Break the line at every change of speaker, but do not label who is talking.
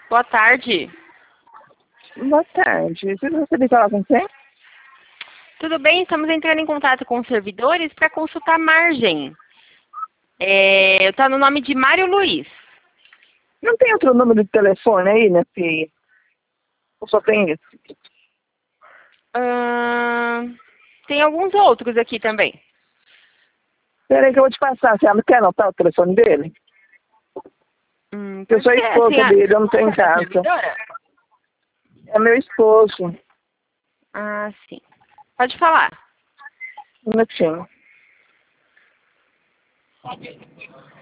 Boa tarde.
Boa tarde. Você gostaria de falar com quem?
Tudo bem? Estamos entrando em contato com os servidores para consultar a margem. Está no nome de Mário Luiz.
Não tem outro número de telefone aí, né, filha? Ou só tem esse?
Tem alguns outros aqui também.
Peraí que eu vou te passar. Você não quer anotar o telefone dele? Eu sou a esposa dele, eu não tenho em casa.
Servidora?
É meu esposo.
Ah, sim. Pode falar.
Um minutinho.